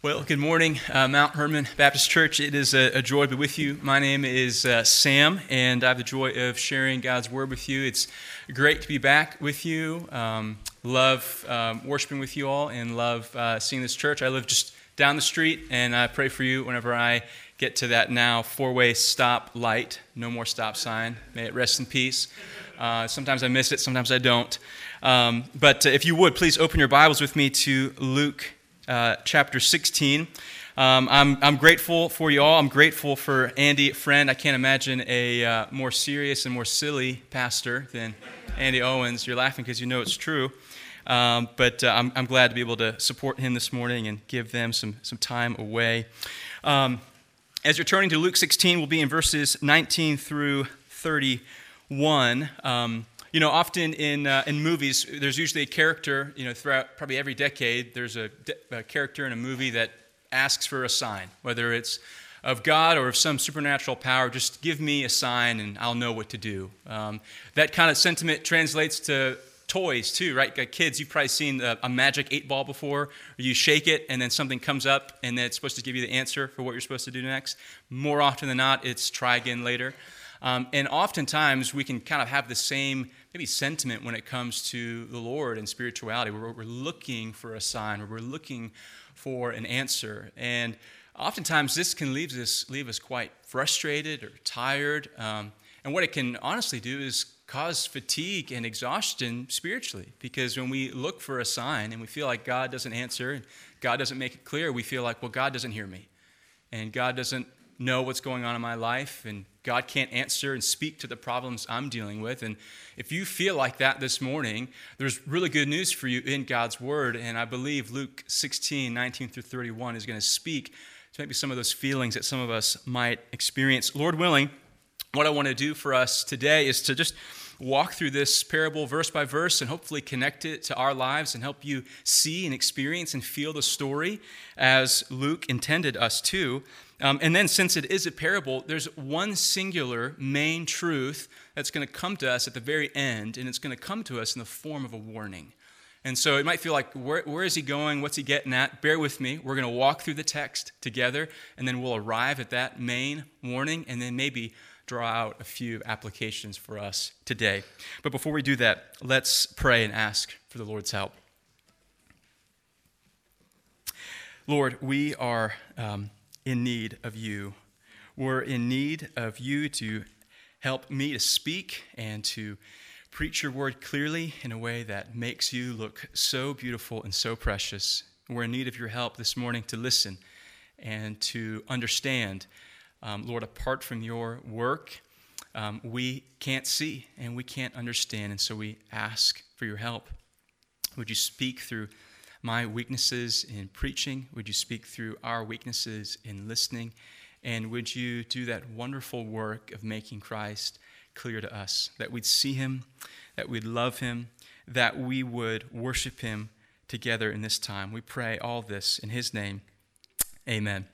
Well, good morning, Mount Hermon Baptist Church. It is a joy to be with you. My name is Sam, and I have the joy of sharing God's Word with you. It's great to be back with you. Love worshiping with you all, and love seeing this church. I live just down the street, and I pray for you whenever I get to that now four-way stop light. No more stop sign. May it rest in peace. Sometimes I miss it, sometimes I don't. But if you would, please open your Bibles with me to Luke chapter 16. I'm grateful for you all. I'm grateful for Andy Friend. I can't imagine a more serious and more silly pastor than Andy Owens. You're laughing because you know it's true. But I'm glad to be able to support him this morning and give them some time away. As you're turning to Luke 16, we'll be in verses 19 through 31. Often in movies, there's usually a character, throughout probably every decade, there's a character in a movie that asks for a sign, whether it's of God or of some supernatural power. Just give me a sign and I'll know what to do. That kind of sentiment translates to toys too, right? Like kids, you've probably seen a magic 8-ball before, where you shake it and then something comes up and then it's supposed to give you the answer for what you're supposed to do next. More often than not, it's try again later. And oftentimes we can kind of have the same maybe sentiment when it comes to the Lord and spirituality, where we're looking for a sign, where we're looking for an answer. And oftentimes this can leave us quite frustrated or tired. And what it can honestly do is cause fatigue and exhaustion spiritually, because when we look for a sign and we feel like God doesn't answer and God doesn't make it clear, we feel like, well, God doesn't hear me and God doesn't know what's going on in my life, and God can't answer and speak to the problems I'm dealing with. And if you feel like that this morning, there's really good news for you in God's Word, and I believe Luke 16, 19 through 31 is going to speak to maybe some of those feelings that some of us might experience. Lord willing, what I want to do for us today is to just walk through this parable verse by verse and hopefully connect it to our lives and help you see and experience and feel the story as Luke intended us to. And then since it is a parable, there's one singular main truth that's going to come to us at the very end, and it's going to come to us in the form of a warning. And so it might feel like, where is he going? What's he getting at? Bear with me. We're going to walk through the text together, and then we'll arrive at that main warning, and then maybe draw out a few applications for us today. But before we do that, let's pray and ask for the Lord's help. Lord, we are in need of you. We're in need of you to help me to speak and to preach your word clearly in a way that makes you look so beautiful and so precious. We're in need of your help this morning to listen and to understand. Lord, apart from your work, we can't see and we can't understand, and so we ask for your help. Would you speak through my weaknesses in preaching? Would you speak through our weaknesses in listening? And would you do that wonderful work of making Christ clear to us, that we'd see him, that we'd love him, that we would worship him together in this time. We pray all this in his name. Amen.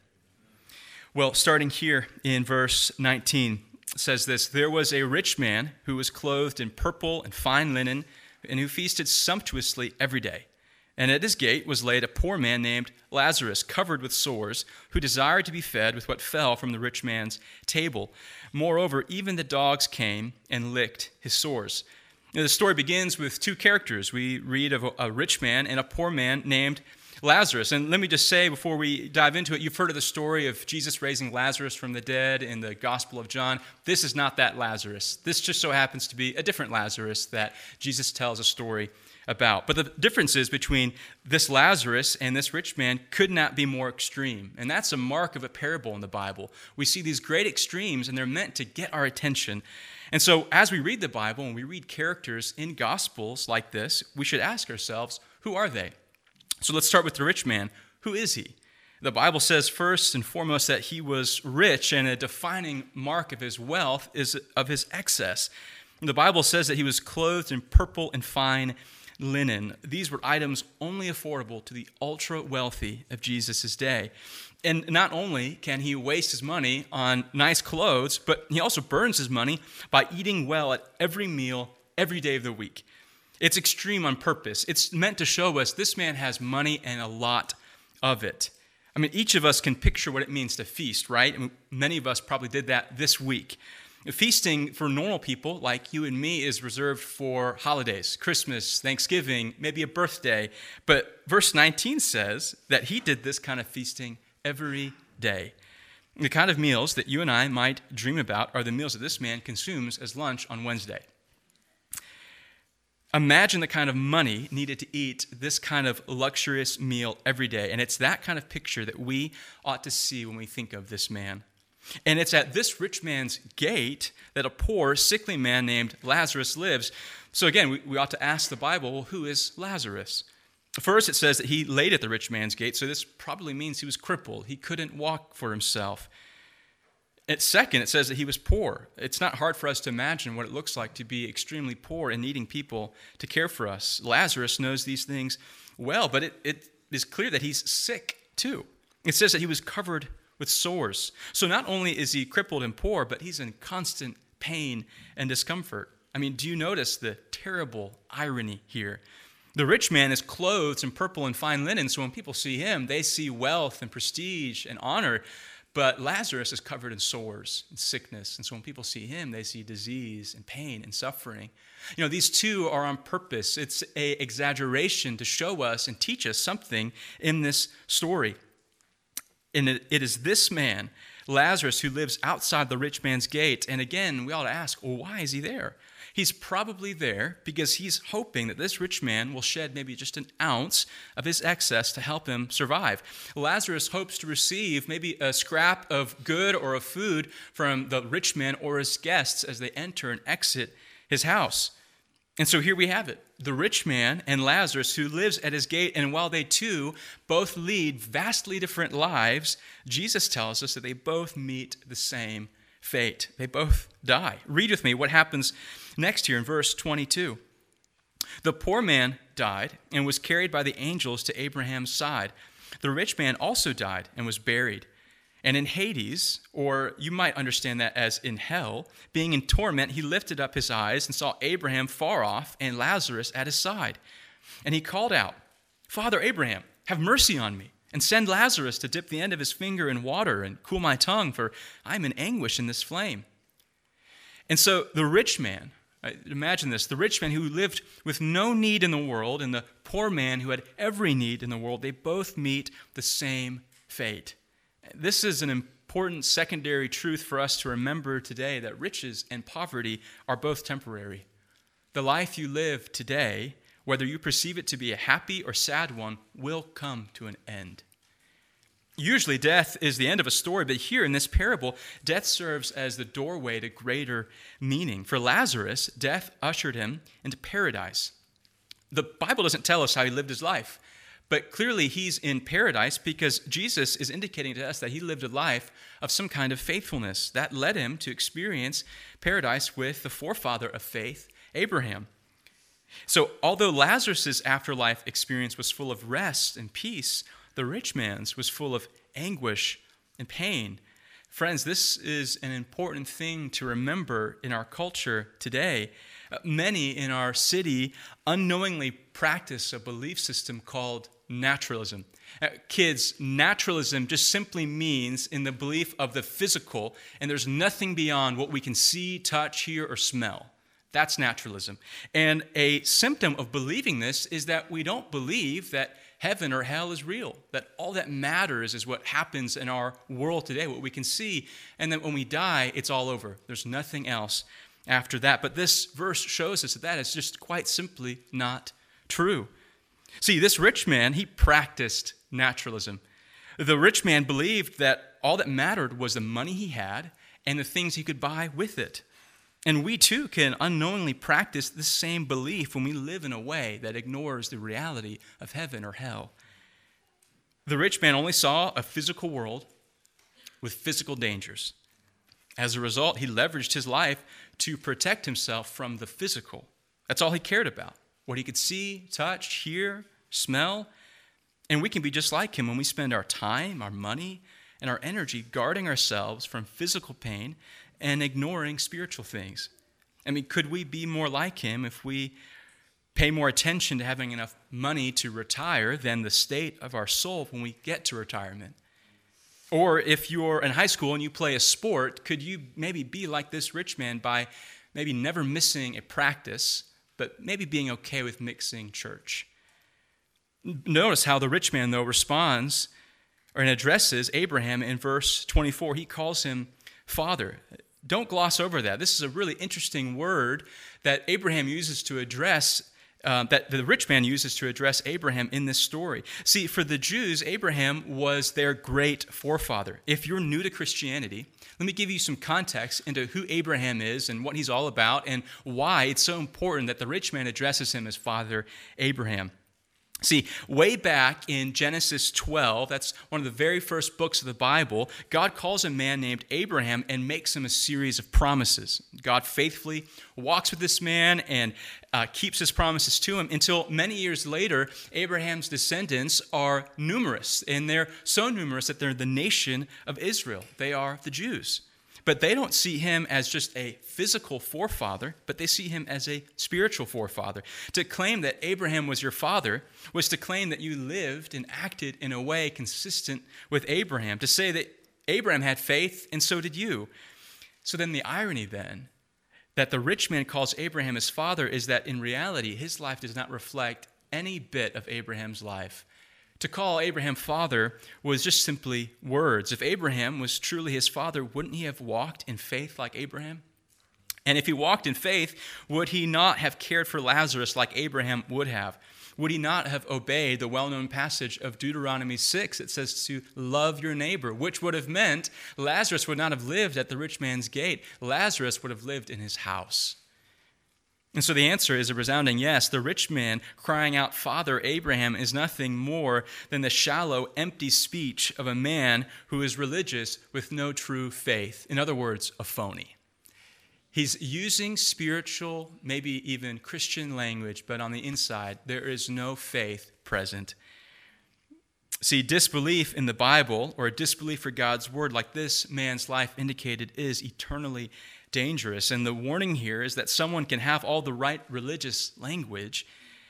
Well, starting here in verse 19, it says this: "There was a rich man who was clothed in purple and fine linen, and who feasted sumptuously every day. And at his gate was laid a poor man named Lazarus, covered with sores, who desired to be fed with what fell from the rich man's table. Moreover, even the dogs came and licked his sores." Now, the story begins with two characters. We read of a rich man and a poor man named Lazarus. And let me just say before we dive into it, you've heard of the story of Jesus raising Lazarus from the dead in the Gospel of John. This is not that Lazarus. This just so happens to be a different Lazarus that Jesus tells a story about. But the differences between this Lazarus and this rich man could not be more extreme. And that's a mark of a parable in the Bible. We see these great extremes, and they're meant to get our attention. And so as we read the Bible and we read characters in Gospels like this, we should ask ourselves, who are they? So let's start with the rich man. Who is he? The Bible says first and foremost that he was rich, and a defining mark of his wealth is of his excess. The Bible says that he was clothed in purple and fine linen. These were items only affordable to the ultra-wealthy of Jesus' day. And not only can he waste his money on nice clothes, but he also burns his money by eating well at every meal, every day of the week. It's extreme on purpose. It's meant to show us this man has money and a lot of it. I mean, each of us can picture what it means to feast, right? I mean, many of us probably did that this week. Feasting for normal people like you and me is reserved for holidays, Christmas, Thanksgiving, maybe a birthday. But verse 19 says that he did this kind of feasting every day. The kind of meals that you and I might dream about are the meals that this man consumes as lunch on Wednesday. Imagine the kind of money needed to eat this kind of luxurious meal every day. And it's that kind of picture that we ought to see when we think of this man. And it's at this rich man's gate that a poor, sickly man named Lazarus lives. So again, we ought to ask the Bible, well, who is Lazarus? First, it says that he laid at the rich man's gate, so this probably means he was crippled. He couldn't walk for himself. Second, it says that he was poor. It's not hard for us to imagine what it looks like to be extremely poor and needing people to care for us. Lazarus knows these things well, but it is clear that he's sick too. It says that he was covered with sores. So not only is he crippled and poor, but he's in constant pain and discomfort. I mean, do you notice the terrible irony here? The rich man is clothed in purple and fine linen, so when people see him, they see wealth and prestige and honor. But Lazarus is covered in sores and sickness, and so when people see him, they see disease and pain and suffering. You know, these two are on purpose. It's an exaggeration to show us and teach us something in this story. And it is this man, Lazarus, who lives outside the rich man's gate. And again, we ought to ask, well, why is he there? He's probably there because he's hoping that this rich man will shed maybe just an ounce of his excess to help him survive. Lazarus hopes to receive maybe a scrap of good or of food from the rich man or his guests as they enter and exit his house. And so here we have it, the rich man and Lazarus who lives at his gate, and while they too both lead vastly different lives, Jesus tells us that they both meet the same fate. They both die. Read with me what happens next here in verse 22. The poor man died and was carried by the angels to Abraham's side. The rich man also died and was buried. And in Hades, or you might understand that as in hell, being in torment, he lifted up his eyes and saw Abraham far off and Lazarus at his side. And he called out, "Father Abraham, have mercy on me, and send Lazarus to dip the end of his finger in water and cool my tongue, for I am in anguish in this flame." And so the rich man, imagine this, the rich man who lived with no need in the world and the poor man who had every need in the world, they both meet the same fate. This is an important secondary truth for us to remember today, that riches and poverty are both temporary. The life you live today, whether you perceive it to be a happy or sad one, will come to an end. Usually death is the end of a story, but here in this parable, death serves as the doorway to greater meaning. For Lazarus, death ushered him into paradise. The Bible doesn't tell us how he lived his life, but clearly he's in paradise because Jesus is indicating to us that he lived a life of some kind of faithfulness. That led him to experience paradise with the forefather of faith, Abraham. So although Lazarus' afterlife experience was full of rest and peace, the rich man's was full of anguish and pain. Friends, this is an important thing to remember in our culture today. Many in our city unknowingly practice a belief system called naturalism. Kids, naturalism just simply means in the belief of the physical, and there's nothing beyond what we can see, touch, hear, or smell. That's naturalism. And a symptom of believing this is that we don't believe that heaven or hell is real, that all that matters is what happens in our world today, what we can see, and then when we die, it's all over. There's nothing else after that. But this verse shows us that that is just quite simply not true. See, this rich man, he practiced naturalism. The rich man believed that all that mattered was the money he had and the things he could buy with it. And we too can unknowingly practice the same belief when we live in a way that ignores the reality of heaven or hell. The rich man only saw a physical world with physical dangers. As a result, he leveraged his life to protect himself from the physical. That's all he cared about. What he could see, touch, hear, smell. And we can be just like him when we spend our time, our money, and our energy guarding ourselves from physical pain and ignoring spiritual things. I mean, could we be more like him if we pay more attention to having enough money to retire than the state of our soul when we get to retirement? Or if you're in high school and you play a sport, could you maybe be like this rich man by maybe never missing a practice, but maybe being okay with mixing church? Notice how the rich man, though, responds and addresses Abraham in verse 24. He calls him Father. Don't gloss over that. This is a really interesting word that Abraham uses to address that the rich man uses to address Abraham in this story. See, for the Jews, Abraham was their great forefather. If you're new to Christianity, let me give you some context into who Abraham is and what he's all about and why it's so important that the rich man addresses him as Father Abraham. See, way back in Genesis 12, that's one of the very first books of the Bible, God calls a man named Abraham and makes him a series of promises. God faithfully walks with this man and keeps his promises to him until many years later, Abraham's descendants are numerous, and they're so numerous that they're the nation of Israel. They are the Jews. But they don't see him as just a physical forefather, but they see him as a spiritual forefather. To claim that Abraham was your father was to claim that you lived and acted in a way consistent with Abraham. To say that Abraham had faith, and so did you. So then the irony then, that the rich man calls Abraham his father, is that in reality, his life does not reflect any bit of Abraham's life. To call Abraham father was just simply words. If Abraham was truly his father, wouldn't he have walked in faith like Abraham? And if he walked in faith, would he not have cared for Lazarus like Abraham would have? Would he not have obeyed the well-known passage of Deuteronomy 6 that says to love your neighbor, which would have meant Lazarus would not have lived at the rich man's gate. Lazarus would have lived in his house. And so the answer is a resounding yes. The rich man crying out, Father Abraham, is nothing more than the shallow, empty speech of a man who is religious with no true faith. In other words, a phony. He's using spiritual, maybe even Christian language, but on the inside, there is no faith present. See, disbelief in the Bible or disbelief for God's word, like this man's life indicated, is eternally dangerous. And the warning here is that someone can have all the right religious language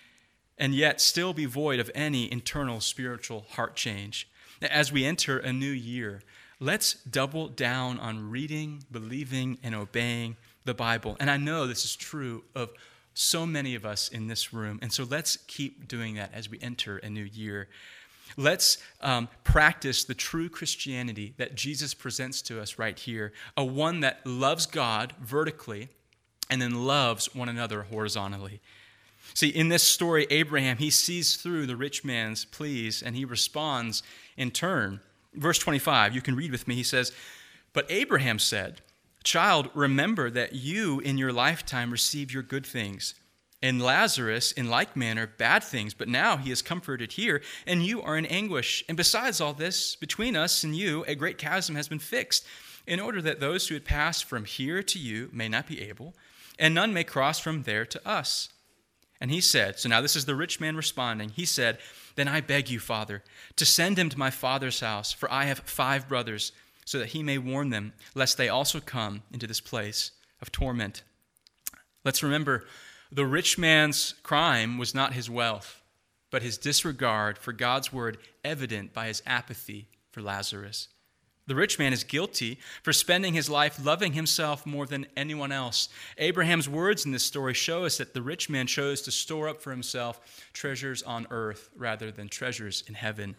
and yet still be void of any internal spiritual heart change. As we enter a new year, let's double down on reading, believing, and obeying the Bible. And I know this is true of so many of us in this room. And so let's keep doing that as we enter a new year. Let's practice the true Christianity that Jesus presents to us right here, a one that loves God vertically and then loves one another horizontally. See, in this story, Abraham, he sees through the rich man's pleas and he responds in turn. Verse 25, you can read with me. He says, "But Abraham said, 'Child, remember that you in your lifetime received your good things, and Lazarus, in like manner, bad things. But now he is comforted here, and you are in anguish. And besides all this, between us and you, a great chasm has been fixed, in order that those who had passed from here to you may not be able, and none may cross from there to us.' And he said," so now this is the rich man responding, he said, "Then I beg you, Father, to send him to my father's house, for I have 5 brothers, so that he may warn them, lest they also come into this place of torment." Let's remember, the rich man's crime was not his wealth, but his disregard for God's word, evident by his apathy for Lazarus. The rich man is guilty for spending his life loving himself more than anyone else. Abraham's words in this story show us that the rich man chose to store up for himself treasures on earth rather than treasures in heaven.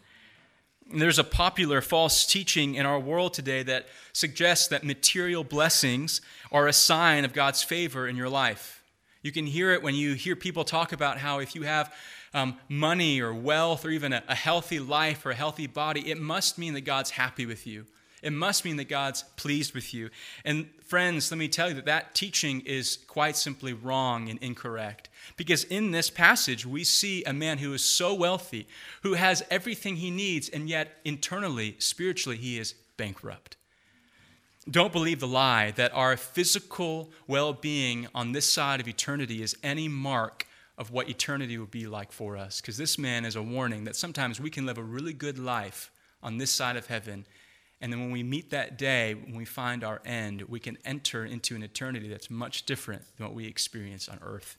And there's a popular false teaching in our world today that suggests that material blessings are a sign of God's favor in your life. You can hear it when you hear people talk about how if you have money or wealth or even a healthy life or a healthy body, it must mean that God's happy with you. It must mean that God's pleased with you. And friends, let me tell you that that teaching is quite simply wrong and incorrect. Because in this passage, we see a man who is so wealthy, who has everything he needs, and yet internally, spiritually, he is bankrupt. Don't believe the lie that our physical well-being on this side of eternity is any mark of what eternity will be like for us. Because this man is a warning that sometimes we can live a really good life on this side of heaven, and then when we meet that day, when we find our end, we can enter into an eternity that's much different than what we experience on earth.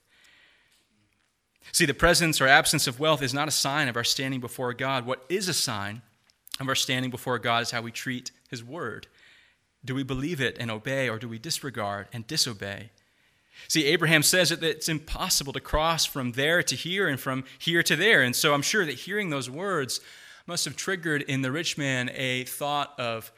See, the presence or absence of wealth is not a sign of our standing before God. What is a sign of our standing before God is how we treat his word. Do we believe it and obey, or do we disregard and disobey? See, Abraham says that it's impossible to cross from there to here and from here to there. And so I'm sure that hearing those words must have triggered in the rich man a thought of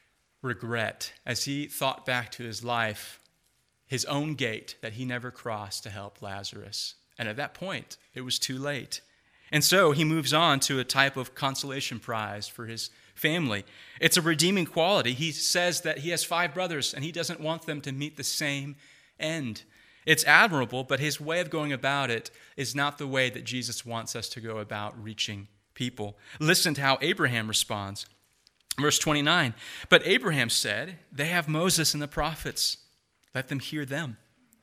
regret as he thought back to his life, his own gate that he never crossed to help Lazarus. And at that point, it was too late. And so he moves on to a type of consolation prize for his family. It's a redeeming quality. He says that he has 5 brothers and he doesn't want them to meet the same end. It's admirable, but his way of going about it is not the way that Jesus wants us to go about reaching people. Listen to how Abraham responds. Verse 29, but Abraham said, they have Moses and the prophets. Let them hear them.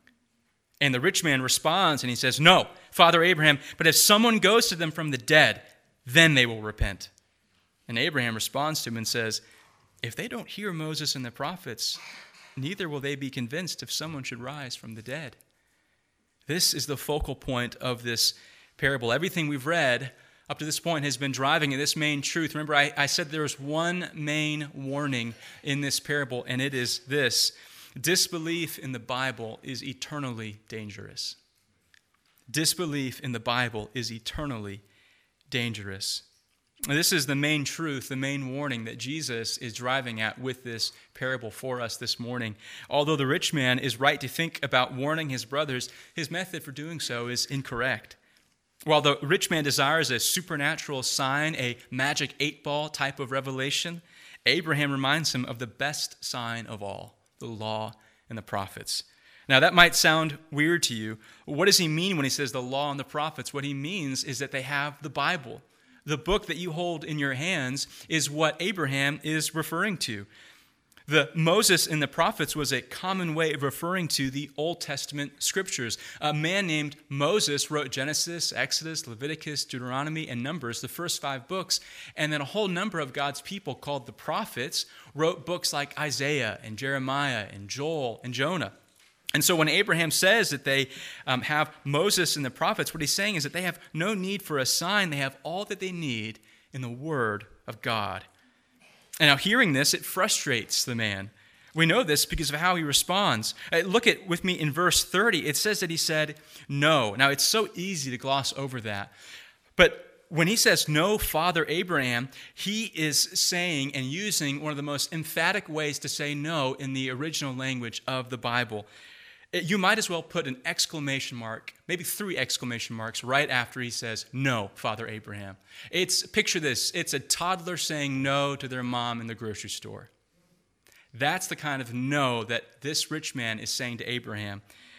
And the rich man responds and he says, no, Father Abraham, but if someone goes to them from the dead, then they will repent. And Abraham responds to him and says, if they don't hear Moses and the prophets, neither will they be convinced if someone should rise from the dead. This is the focal point of this parable. Everything we've read up to this point has been driving at this main truth. Remember, I said there's one main warning in this parable, and it is this. Disbelief in the Bible is eternally dangerous. Disbelief in the Bible is eternally dangerous. This is the main truth, the main warning that Jesus is driving at with this parable for us this morning. Although the rich man is right to think about warning his brothers, his method for doing so is incorrect. While the rich man desires a supernatural sign, a magic 8-ball type of revelation, Abraham reminds him of the best sign of all, the law and the prophets. Now, that might sound weird to you. What does he mean when he says the law and the prophets? What he means is that they have the Bible. The book that you hold in your hands is what Abraham is referring to. The Moses and the prophets was a common way of referring to the Old Testament scriptures. A man named Moses wrote Genesis, Exodus, Leviticus, Deuteronomy, and Numbers, the first 5 books. And then a whole number of God's people called the prophets wrote books like Isaiah and Jeremiah and Joel and Jonah. And so when Abraham says that they have Moses and the prophets, what he's saying is that they have no need for a sign. They have all that they need in the Word of God. And now hearing this, it frustrates the man. We know this because of how he responds. Look at with me in verse 30. It says that he said, no. Now, it's so easy to gloss over that. But when he says, no, Father Abraham, he is saying and using one of the most emphatic ways to say no in the original language of the Bible. You might as well put an exclamation mark, maybe 3 exclamation marks right after he says, no, Father Abraham. Picture this. It's a toddler saying no to their mom in the grocery store. That's the kind of no that this rich man is saying to Abraham.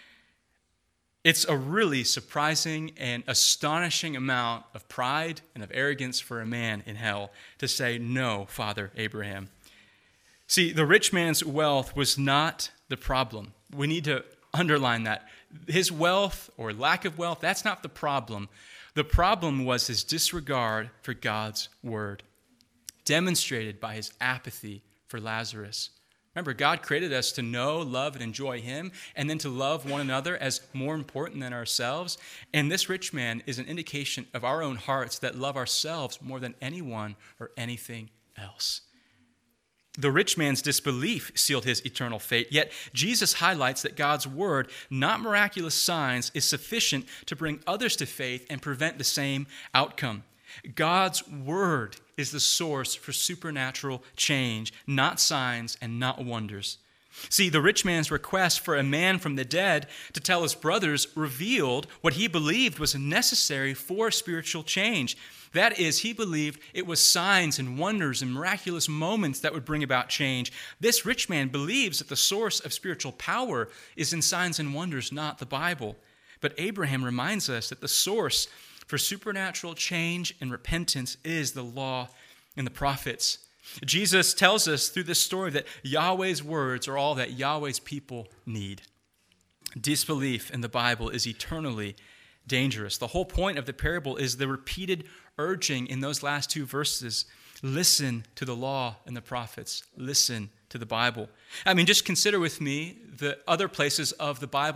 It's a really surprising and astonishing amount of pride and of arrogance for a man in hell to say, no, Father Abraham. See, the rich man's wealth was not the problem. We need to underline that. His wealth or lack of wealth, that's not the problem. The problem was his disregard for God's word, demonstrated by his apathy for Lazarus. Remember, God created us to know, love, and enjoy him, and then to love one another as more important than ourselves. And this rich man is an indication of our own hearts that love ourselves more than anyone or anything else. The rich man's disbelief sealed his eternal fate, yet Jesus highlights that God's word, not miraculous signs, is sufficient to bring others to faith and prevent the same outcome. God's word is the source for supernatural change, not signs and not wonders. See, the rich man's request for a man from the dead to tell his brothers revealed what he believed was necessary for spiritual change. That is, he believed it was signs and wonders and miraculous moments that would bring about change. This rich man believes that the source of spiritual power is in signs and wonders, not the Bible. But Abraham reminds us that the source for supernatural change and repentance is the law and the prophets. Jesus tells us through this story that Yahweh's words are all that Yahweh's people need. Disbelief in the Bible is eternally dangerous. The whole point of the parable is the repeated urging in those last 2 verses. Listen to the law and the prophets. Listen to the Bible. I mean, just consider with me the other places of the Bible that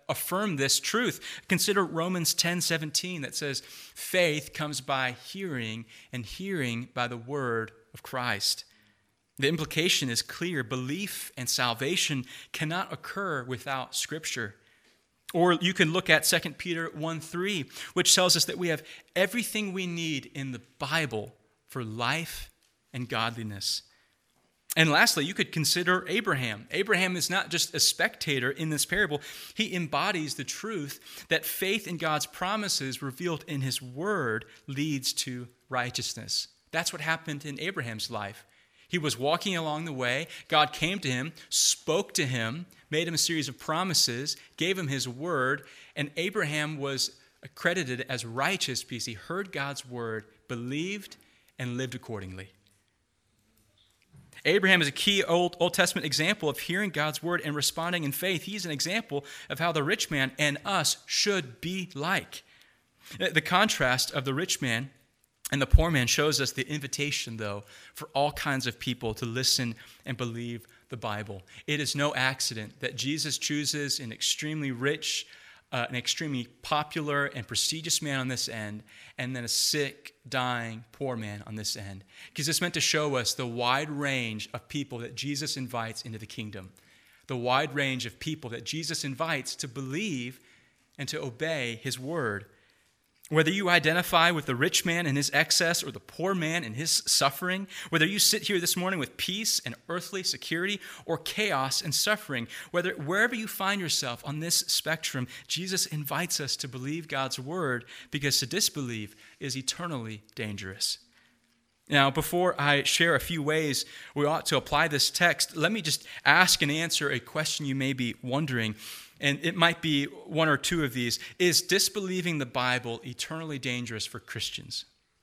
affirm this truth. Consider Romans 10:17 that says, faith comes by hearing, and hearing by the word of Christ. The implication is clear. Belief and salvation cannot occur without Scripture. Or you can look at 2 Peter 1:3, which tells us that we have everything we need in the Bible for life and godliness. And lastly, you could consider Abraham. Abraham is not just a spectator in this parable. He embodies the truth that faith in God's promises revealed in his word leads to righteousness. That's what happened in Abraham's life. He was walking along the way. God came to him, spoke to him, made him a series of promises, gave him his word, and Abraham was accredited as righteous because he heard God's word, believed, and lived accordingly. Abraham is a key Old Testament example of hearing God's word and responding in faith. He's an example of how the rich man and us should be like. The contrast of the rich man and the poor man shows us the invitation, though, for all kinds of people to listen and believe the Bible. It is no accident that Jesus chooses an extremely rich, an extremely popular and prestigious man on this end, and then a sick, dying, poor man on this end. Because it's meant to show us the wide range of people that Jesus invites into the kingdom. The wide range of people that Jesus invites to believe and to obey his word. Whether you identify with the rich man and his excess or the poor man and his suffering, whether you sit here this morning with peace and earthly security or chaos and suffering, wherever you find yourself on this spectrum, Jesus invites us to believe God's word because to disbelieve is eternally dangerous. Now, before I share a few ways we ought to apply this text, let me just ask and answer a question you may be wondering. And it might be one or two of these. Is disbelieving the Bible eternally dangerous for Christians?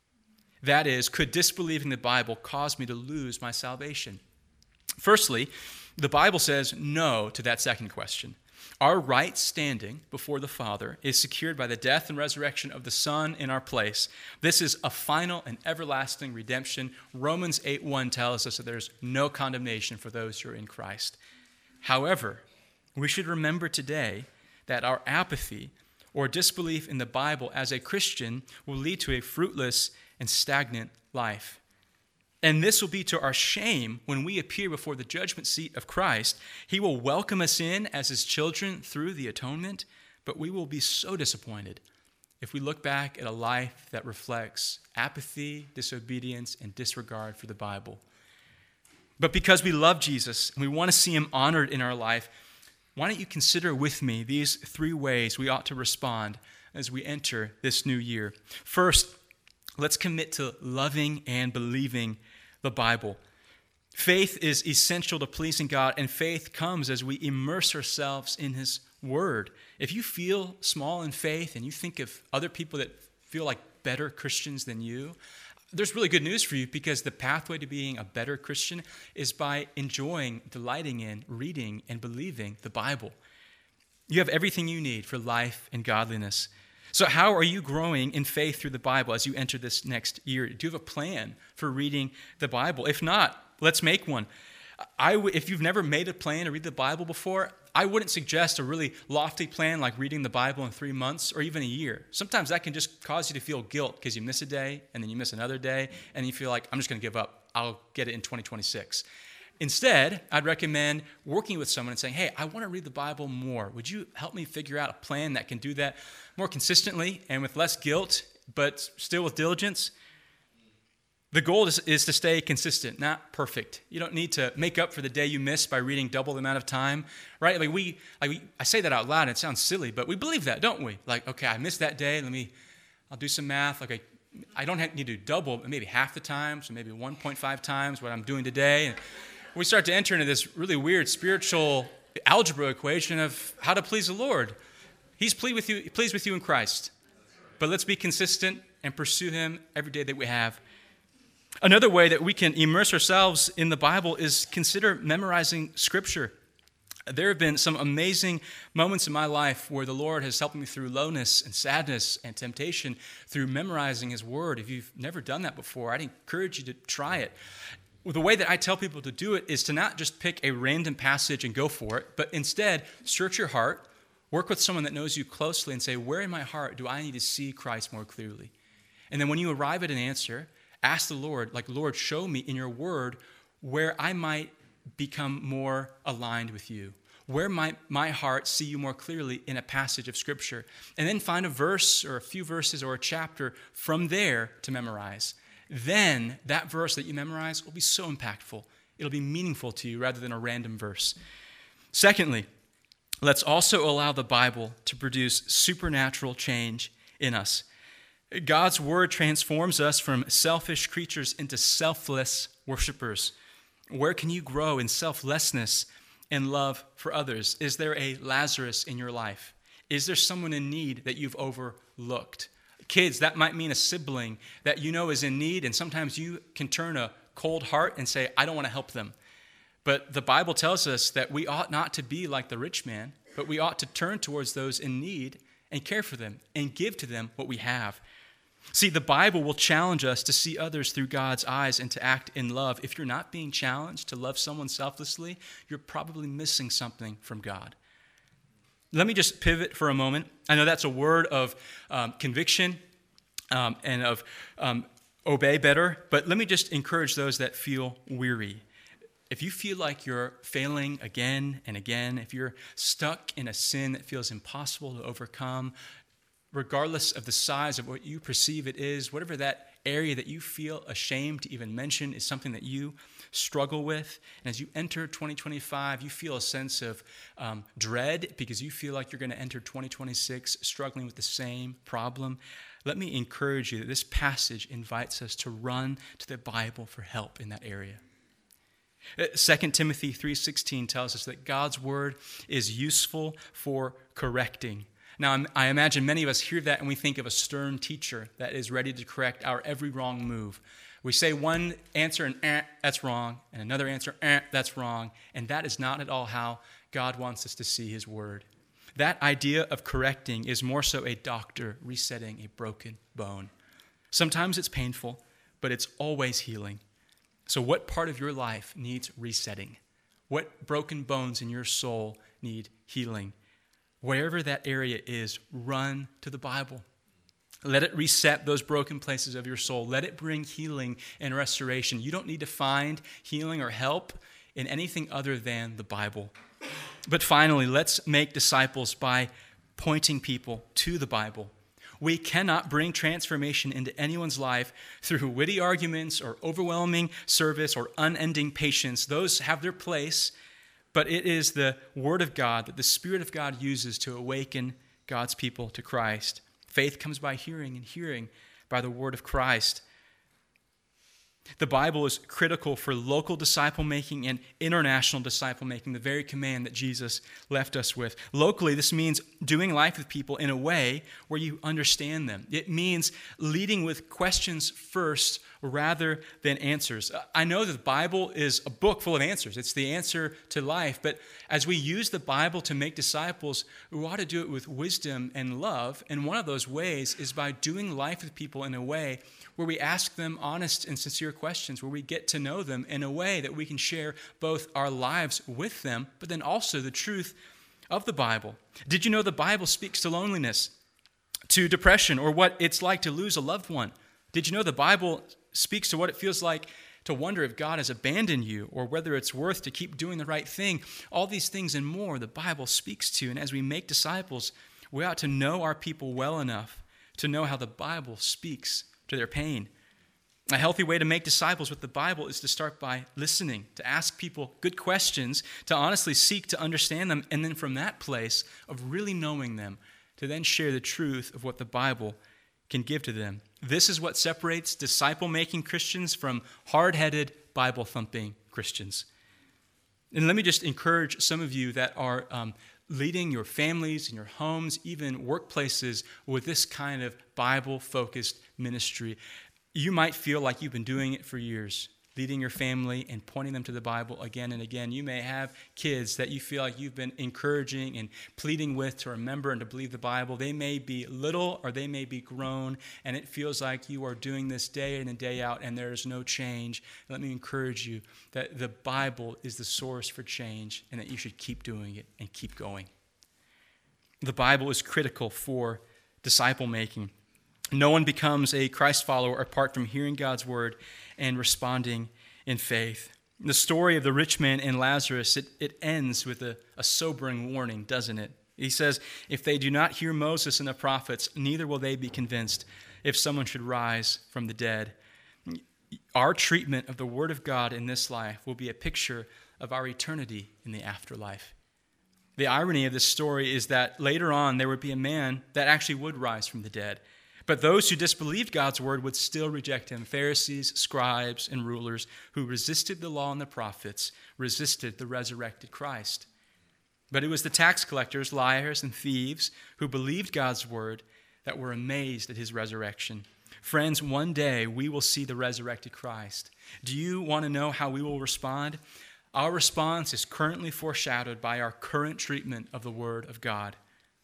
That is, could disbelieving the Bible cause me to lose my salvation? Firstly, the Bible says no to that second question. Our right standing before the Father is secured by the death and resurrection of the Son in our place. This is a final and everlasting redemption. Romans 8:1 tells us that there's no condemnation for those who are in Christ. However, we should remember today that our apathy or disbelief in the Bible as a Christian will lead to a fruitless and stagnant life. And this will be to our shame when we appear before the judgment seat of Christ. He will welcome us in as his children through the atonement, but we will be so disappointed if we look back at a life that reflects apathy, disobedience, and disregard for the Bible. But because we love Jesus and we want to see him honored in our life, why don't you consider with me these three ways we ought to respond as we enter this new year? First, let's commit to loving and believing the Bible. Faith is essential to pleasing God, and faith comes as we immerse ourselves in his word. If you feel small in faith and you think of other people that feel like better Christians than you, there's really good news for you because the pathway to being a better Christian is by enjoying, delighting in, reading, and believing the Bible. You have everything you need for life and godliness. So how are you growing in faith through the Bible as you enter this next year? Do you have a plan for reading the Bible? If not, let's make one. If you've never made a plan to read the Bible before, I wouldn't suggest a really lofty plan like reading the Bible in 3 months or even a year. Sometimes that can just cause you to feel guilt because you miss a day and then you miss another day and you feel like, I'm just going to give up. I'll get it in 2026. Instead, I'd recommend working with someone and saying, hey, I want to read the Bible more. Would you help me figure out a plan that can do that more consistently and with less guilt, but still with diligence? The goal is to stay consistent, not perfect. You don't need to make up for the day you missed by reading double the amount of time, right? I say that out loud, and it sounds silly, but we believe that, don't we? Like, okay, I missed that day. I'll do some math. Okay, I don't need to do double, maybe half the time, so maybe 1.5 times what I'm doing today. And we start to enter into this really weird spiritual algebra equation of how to please the Lord. He's pleased with you in Christ, but let's be consistent and pursue him every day that we have. Another way that we can immerse ourselves in the Bible is consider memorizing Scripture. There have been some amazing moments in my life where the Lord has helped me through lowness and sadness and temptation through memorizing his word. If you've never done that before, I'd encourage you to try it. The way that I tell people to do it is to not just pick a random passage and go for it, but instead search your heart. Work with someone that knows you closely and say, where in my heart do I need to see Christ more clearly? And then when you arrive at an answer, ask the Lord, like, Lord, show me in your word where I might become more aligned with you. Where might my heart see you more clearly in a passage of Scripture? And then find a verse or a few verses or a chapter from there to memorize. Then that verse that you memorize will be so impactful. It'll be meaningful to you rather than a random verse. Secondly, let's also allow the Bible to produce supernatural change in us. God's word transforms us from selfish creatures into selfless worshipers. Where can you grow in selflessness and love for others? Is there a Lazarus in your life? Is there someone in need that you've overlooked? Kids, that might mean a sibling that you know is in need, and sometimes you can turn a cold heart and say, I don't want to help them. But the Bible tells us that we ought not to be like the rich man, but we ought to turn towards those in need and care for them and give to them what we have. See, the Bible will challenge us to see others through God's eyes and to act in love. If you're not being challenged to love someone selflessly, you're probably missing something from God. Let me just pivot for a moment. I know that's a word of conviction and of obey better, but let me just encourage those that feel weary. If you feel like you're failing again and again, if you're stuck in a sin that feels impossible to overcome, regardless of the size of what you perceive it is, whatever that area that you feel ashamed to even mention is something that you struggle with, and as you enter 2025, you feel a sense of dread because you feel like you're going to enter 2026 struggling with the same problem, let me encourage you that this passage invites us to run to the Bible for help in that area. 2 Timothy 3:16 tells us that God's word is useful for correcting. Now, I imagine many of us hear that and we think of a stern teacher that is ready to correct our every wrong move. We say one answer and that's wrong, and another answer, that's wrong, and that is not at all how God wants us to see his word. That idea of correcting is more so a doctor resetting a broken bone. Sometimes it's painful, but it's always healing. So what part of your life needs resetting? What broken bones in your soul need healing? Wherever that area is, run to the Bible. Let it reset those broken places of your soul. Let it bring healing and restoration. You don't need to find healing or help in anything other than the Bible. But finally, let's make disciples by pointing people to the Bible. We cannot bring transformation into anyone's life through witty arguments or overwhelming service or unending patience. Those have their place, but it is the Word of God that the Spirit of God uses to awaken God's people to Christ. Faith comes by hearing, and hearing by the Word of Christ. The Bible is critical for local disciple-making and international disciple-making, the very command that Jesus left us with. Locally, this means doing life with people in a way where you understand them. It means leading with questions first rather than answers. I know that the Bible is a book full of answers. It's the answer to life. But as we use the Bible to make disciples, we ought to do it with wisdom and love. And one of those ways is by doing life with people in a way where we ask them honest and sincere questions, where we get to know them in a way that we can share both our lives with them, but then also the truth of the Bible. Did you know the Bible speaks to loneliness, to depression, or what it's like to lose a loved one? Did you know the Bible speaks to what it feels like to wonder if God has abandoned you or whether it's worth to keep doing the right thing? All these things and more the Bible speaks to, and as we make disciples, we ought to know our people well enough to know how the Bible speaks to their pain. A healthy way to make disciples with the Bible is to start by listening, to ask people good questions, to honestly seek to understand them, and then from that place of really knowing them, to then share the truth of what the Bible can give to them. This is what separates disciple-making Christians from hard-headed, Bible-thumping Christians. And let me just encourage some of you that are leading your families and your homes, even workplaces, with this kind of Bible-focused ministry. You might feel like you've been doing it for years, leading your family and pointing them to the Bible again and again. You may have kids that you feel like you've been encouraging and pleading with to remember and to believe the Bible. They may be little or they may be grown, and it feels like you are doing this day in and day out and there is no change. Let me encourage you that the Bible is the source for change and that you should keep doing it and keep going. The Bible is critical for disciple making. No one becomes a Christ follower apart from hearing God's word and responding in faith. The story of the rich man and Lazarus, it ends with a sobering warning, doesn't it? He says, if they do not hear Moses and the prophets, neither will they be convinced if someone should rise from the dead. Our treatment of the word of God in this life will be a picture of our eternity in the afterlife. The irony of this story is that later on there would be a man that actually would rise from the dead. But those who disbelieved God's word would still reject him. Pharisees, scribes, and rulers who resisted the law and the prophets resisted the resurrected Christ. But it was the tax collectors, liars, and thieves who believed God's word that were amazed at his resurrection. Friends, one day we will see the resurrected Christ. Do you want to know how we will respond? Our response is currently foreshadowed by our current treatment of the word of God.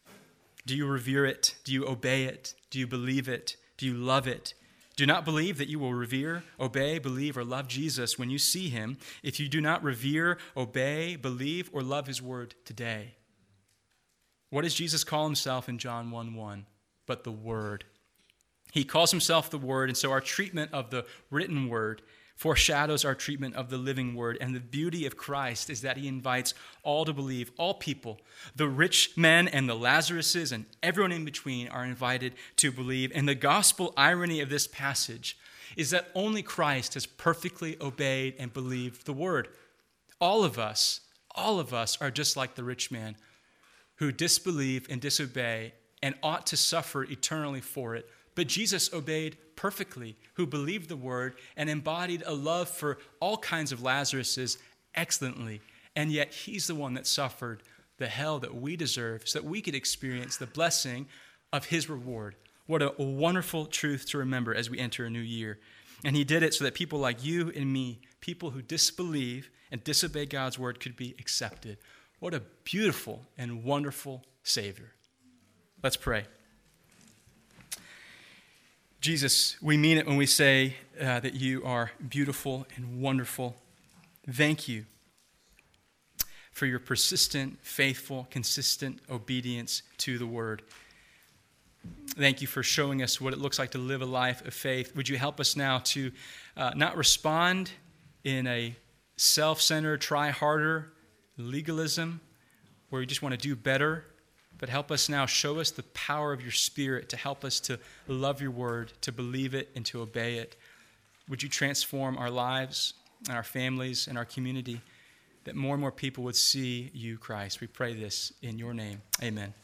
Do you revere it? Do you obey it? Do you believe it? Do you love it? Do not believe that you will revere, obey, believe, or love Jesus when you see him if you do not revere, obey, believe, or love his word today. What does Jesus call himself in John 1:1? But the Word. He calls himself the Word, and so our treatment of the written word foreshadows our treatment of the living word. And the beauty of Christ is that he invites all to believe, all people. The rich men and the Lazaruses and everyone in between are invited to believe. And the gospel irony of this passage is that only Christ has perfectly obeyed and believed the word. All of us are just like the rich man who disbelieve and disobey and ought to suffer eternally for it. But Jesus obeyed perfectly, who believed the word and embodied a love for all kinds of Lazaruses excellently. And yet he's the one that suffered the hell that we deserve so that we could experience the blessing of his reward. What a wonderful truth to remember as we enter a new year. And he did it so that people like you and me, people who disbelieve and disobey God's word, could be accepted. What a beautiful and wonderful Savior. Let's pray. Jesus, we mean it when we say that you are beautiful and wonderful. Thank you for your persistent, faithful, consistent obedience to the word. Thank you for showing us what it looks like to live a life of faith. Would you help us now to not respond in a self-centered, try harder legalism where we just want to do better, but help us now, show us the power of your Spirit to help us to love your word, to believe it, and to obey it. Would you transform our lives and our families and our community, that more and more people would see you, Christ? We pray this in your name. Amen.